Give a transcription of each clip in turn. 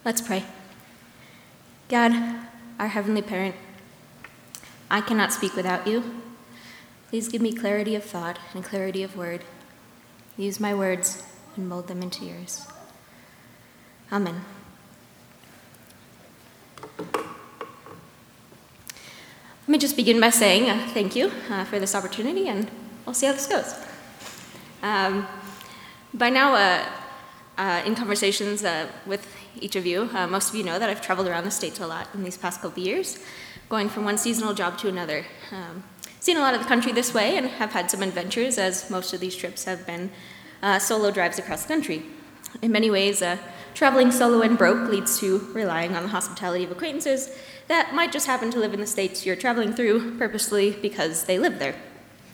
Let's pray. God, our Heavenly Parent, I cannot speak without you. Please give me clarity of thought and clarity of word. Use my words and mold them into yours. Amen. Let me just begin by saying thank you for this opportunity, and we'll see how this goes. By now, in conversations with each of you, most of you know that I've traveled around the States a lot in these past couple of years, going from one seasonal job to another. Seen a lot of the country this way and have had some adventures, as most of these trips have been solo drives across the country. In many ways, traveling solo and broke leads to relying on the hospitality of acquaintances that might just happen to live in the states you're traveling through purposely because they live there.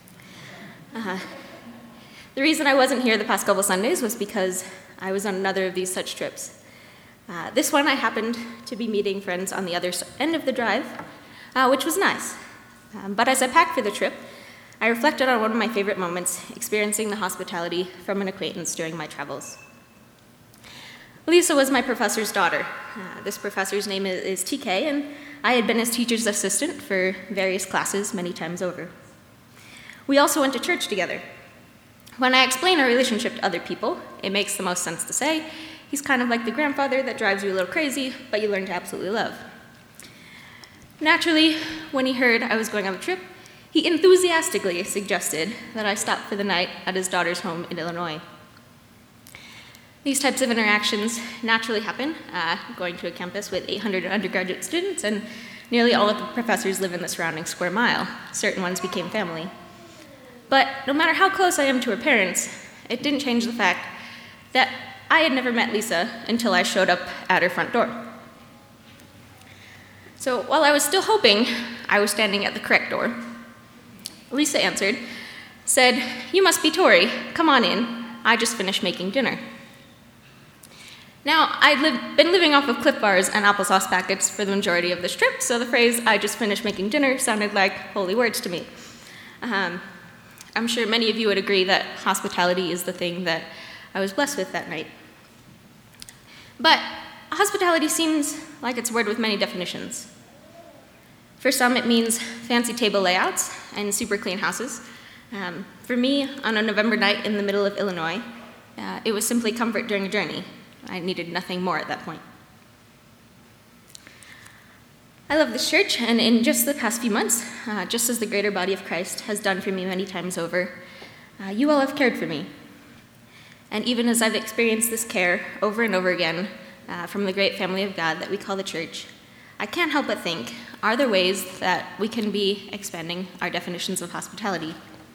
The reason I wasn't here the past couple Sundays was because I was on another of these such trips. This one I happened to be meeting friends on the other end of the drive, which was nice. But as I packed for the trip, I reflected on one of my favorite moments, experiencing the hospitality from an acquaintance during my travels. Lisa was my professor's daughter. This professor's name is TK, and I had been his teacher's assistant for various classes many times over. We also went to church together. When I explain our relationship to other people, it makes the most sense to say, he's kind of like the grandfather that drives you a little crazy, but you learn to absolutely love. Naturally, when he heard I was going on the trip, he enthusiastically suggested that I stop for the night at his daughter's home in Illinois. These types of interactions naturally happen, going to a campus with 800 undergraduate students, and nearly all of the professors live in the surrounding square mile. Certain ones became family. But no matter how close I am to her parents, it didn't change the fact that I had never met Lisa until I showed up at her front door. So while I was still hoping I was standing at the correct door, Lisa answered, said, "You must be Tori. Come on in. I just finished making dinner." Now, I'd been living off of Cliff Bars and applesauce packets for the majority of this trip, so the phrase, "I just finished making dinner," sounded like holy words to me. I'm sure many of you would agree that hospitality is the thing that I was blessed with that night. But hospitality seems like it's a word with many definitions. For some, it means fancy table layouts and super clean houses. For me, on a November night in the middle of Illinois, it was simply comfort during a journey. I needed nothing more at that point. I love this church, and in just the past few months, just as the greater body of Christ has done for me many times over, you all have cared for me. And even as I've experienced this care over and over again from the great family of God that we call the church, I can't help but think, are there ways that we can be expanding our definitions of hospitality?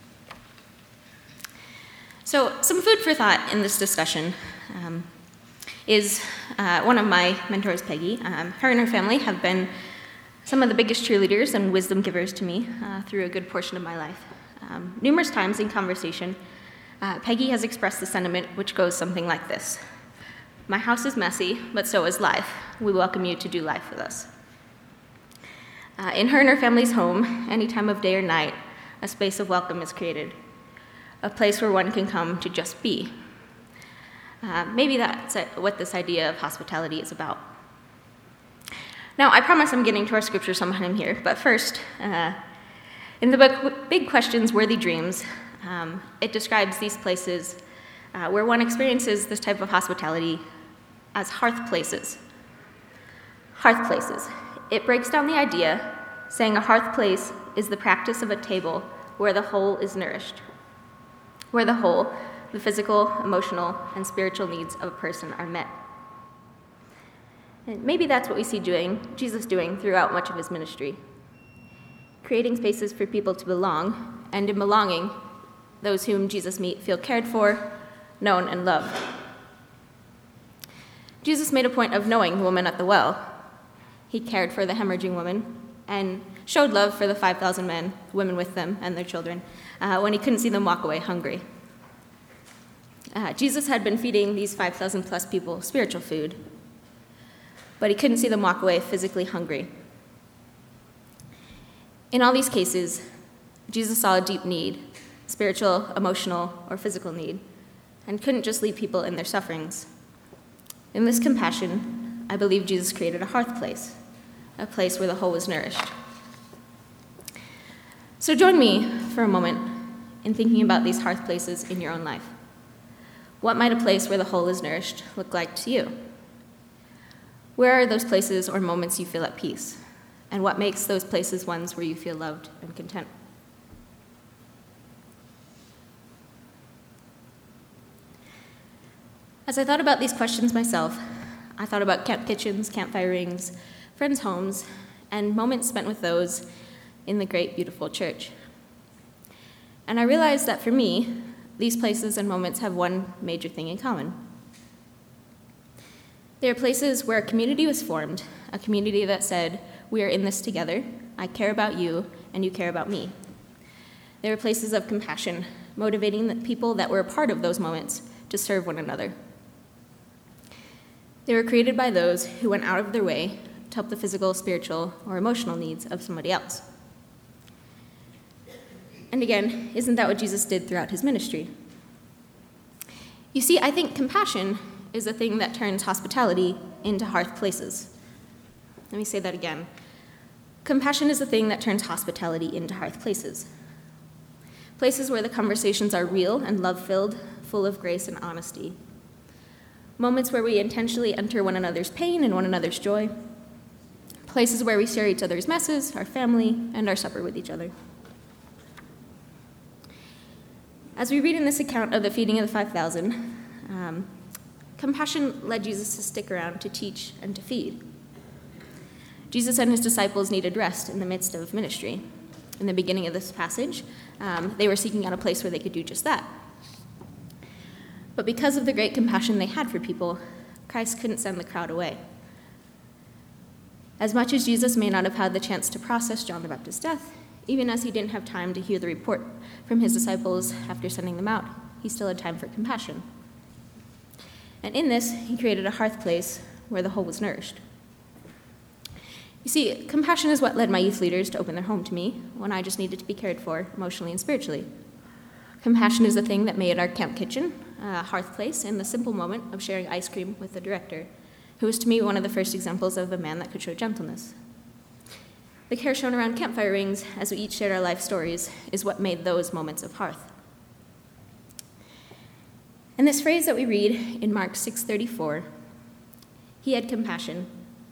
So some food for thought in this discussion is one of my mentors, Peggy. Her and her family have been some of the biggest cheerleaders and wisdom givers to me through a good portion of my life. Numerous times in conversation, Peggy has expressed the sentiment which goes something like this: "My house is messy, but so is life. We welcome you to do life with us." In her and her family's home, any time of day or night, a space of welcome is created, a place where one can come to just be. Maybe that's what this idea of hospitality is about. Now, I promise I'm getting to our scripture sometime here, but first, in the book Big Questions, Worthy Dreams, it describes these places where one experiences this type of hospitality as hearth places. Hearth places. It breaks down the idea, saying a hearth place is the practice of a table where the whole is nourished, where the whole, the physical, emotional, and spiritual needs of a person are met. And maybe that's what we see Jesus doing throughout much of his ministry, creating spaces for people to belong, and in belonging, those whom Jesus meet feel cared for, known, and loved. Jesus made a point of knowing the woman at the well. He cared for the hemorrhaging woman and showed love for the 5,000 men, women with them, and their children, when he couldn't see them walk away hungry. Jesus had been feeding these 5,000 plus people spiritual food, but he couldn't see them walk away physically hungry. In all these cases, Jesus saw a deep need, spiritual, emotional, or physical need, and couldn't just leave people in their sufferings. In this compassion, I believe Jesus created a hearth place, a place where the whole was nourished. So join me for a moment in thinking about these hearth places in your own life. What might a place where the whole is nourished look like to you? Where are those places or moments you feel at peace? And what makes those places ones where you feel loved and content? As I thought about these questions myself, I thought about camp kitchens, campfire rings, friends' homes, and moments spent with those in the great, beautiful church. And I realized that for me, these places and moments have one major thing in common. They are places where a community was formed, a community that said, we are in this together, I care about you, and you care about me. They were places of compassion, motivating the people that were a part of those moments to serve one another. They were created by those who went out of their way to help the physical, spiritual, or emotional needs of somebody else. And again, isn't that what Jesus did throughout his ministry? You see, I think compassion is the thing that turns hospitality into hearth places. Let me say that again. Compassion is the thing that turns hospitality into hearth places. Places where the conversations are real and love-filled, full of grace and honesty. Moments where we intentionally enter one another's pain and one another's joy. Places where we share each other's messes, our family, and our supper with each other. As we read in this account of the feeding of the 5,000, compassion led Jesus to stick around to teach and to feed. Jesus and his disciples needed rest in the midst of ministry. In the beginning of this passage, they were seeking out a place where they could do just that. But because of the great compassion they had for people, Christ couldn't send the crowd away. As much as Jesus may not have had the chance to process John the Baptist's death, even as he didn't have time to hear the report from his disciples after sending them out, he still had time for compassion. And in this, he created a hearth place where the whole was nourished. You see, compassion is what led my youth leaders to open their home to me when I just needed to be cared for emotionally and spiritually. Compassion is the thing that made our camp kitchen a hearth place in the simple moment of sharing ice cream with the director, who was to me one of the first examples of a man that could show gentleness. The care shown around campfire rings as we each shared our life stories is what made those moments of hearth. And this phrase that we read in Mark 6:34, he had compassion,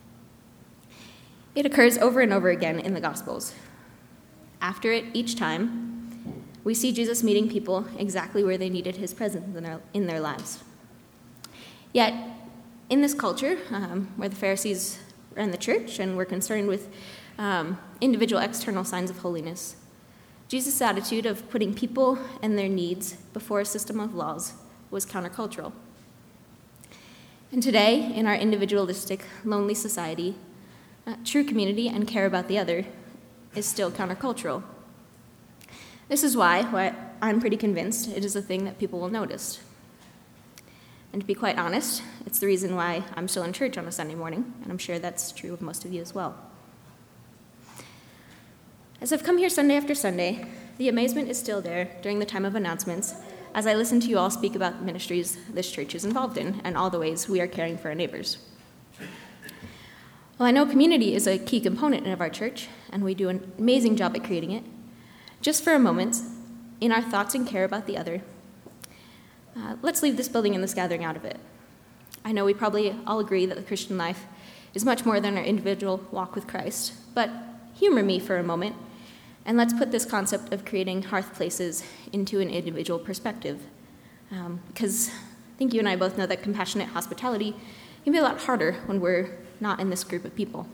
it occurs over and over again in the Gospels. After it, each time, we see Jesus meeting people exactly where they needed his presence in their lives. Yet, in this culture, where the Pharisees ran the church and were concerned with individual external signs of holiness, Jesus' attitude of putting people and their needs before a system of laws was countercultural. And today, in our individualistic, lonely society, true community and care about the other is still countercultural. This is why I'm pretty convinced it is a thing that people will notice. And to be quite honest, it's the reason why I'm still in church on a Sunday morning, and I'm sure that's true of most of you as well. As I've come here Sunday after Sunday, the amazement is still there during the time of announcements as I listen to you all speak about the ministries this church is involved in and all the ways we are caring for our neighbors. While I know community is a key component of our church, and we do an amazing job at creating it, just for a moment, in our thoughts and care about the other, let's leave this building and this gathering out of it. I know we probably all agree that the Christian life is much more than our individual walk with Christ, but humor me for a moment, and let's put this concept of creating hearth places into an individual perspective. Because I think you and I both know that compassionate hospitality can be a lot harder when we're not in this group of people.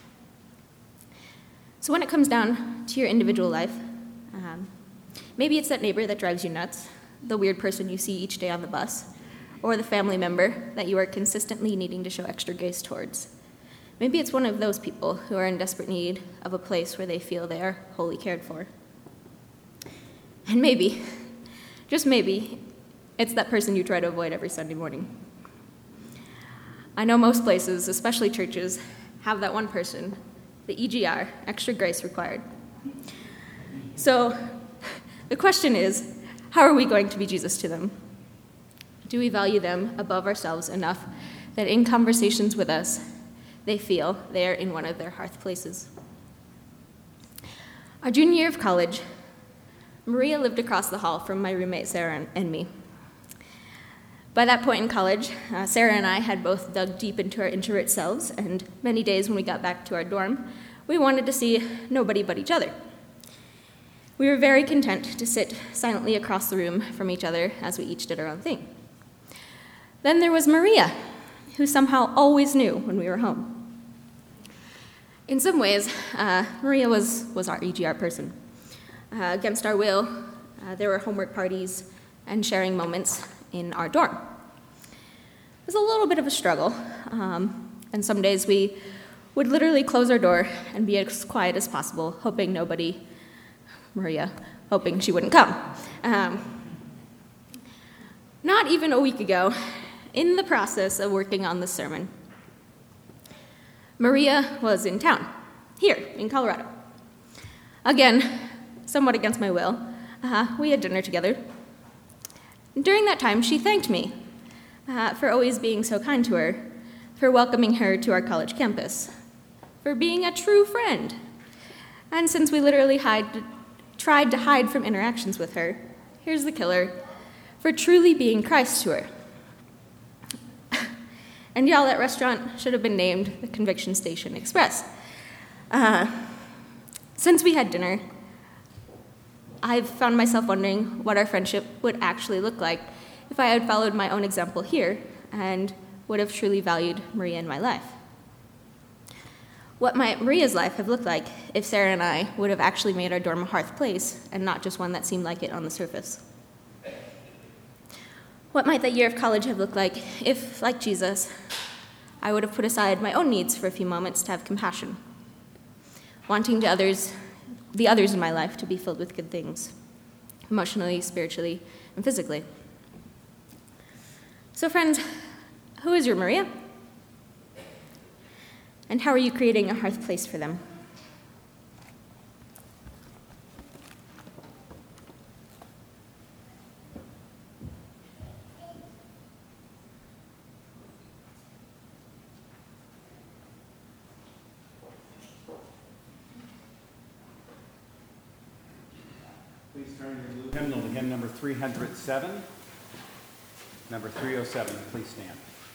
So when it comes down to your individual life, maybe it's that neighbor that drives you nuts, the weird person you see each day on the bus, or the family member that you are consistently needing to show extra grace towards. Maybe it's one of those people who are in desperate need of a place where they feel they are wholly cared for. And maybe, just maybe, it's that person you try to avoid every Sunday morning. I know most places, especially churches, have that one person, the EGR, extra grace required. So the question is, how are we going to be Jesus to them? Do we value them above ourselves enough that in conversations with us, they feel they are in one of their hearth places. Our junior year of college, Maria lived across the hall from my roommate Sarah and me. By that point in college, Sarah and I had both dug deep into our introvert selves, and many days when we got back to our dorm, we wanted to see nobody but each other. We were very content to sit silently across the room from each other as we each did our own thing. Then there was Maria, who somehow always knew when we were home. In some ways, Maria was our EGR person. Against our will, there were homework parties and sharing moments in our dorm. It was a little bit of a struggle, and some days we would literally close our door and be as quiet as possible, hoping Maria, hoping she wouldn't come. Not even a week ago, in the process of working on this sermon, Maria was in town, here in Colorado. Again, somewhat against my will, we had dinner together. During that time, she thanked me for always being so kind to her, for welcoming her to our college campus, for being a true friend. And since we literally tried to hide from interactions with her, here's the killer, for truly being Christ to her. And y'all, that restaurant should have been named the Conviction Station Express. Since we had dinner, I've found myself wondering what our friendship would actually look like if I had followed my own example here and would have truly valued Maria in my life. What might Maria's life have looked like if Sarah and I would have actually made our dorm a hearth place and not just one that seemed like it on the surface? What might that year of college have looked like if, like Jesus, I would have put aside my own needs for a few moments to have compassion, wanting the others in my life to be filled with good things, emotionally, spiritually, and physically. So friends, who is your Maria? And how are you creating a hearth place for them? Please turn your blue hymnal to hymn number 307. Number 307, please stand.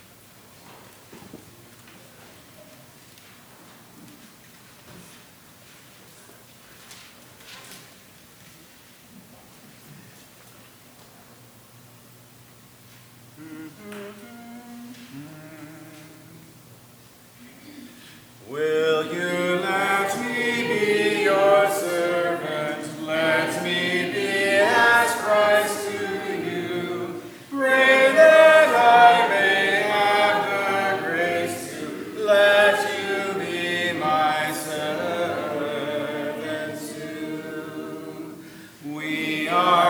Will you let me be your servant? Let me be as Christ to you. Pray that I may have the grace to let you be my servant too. We are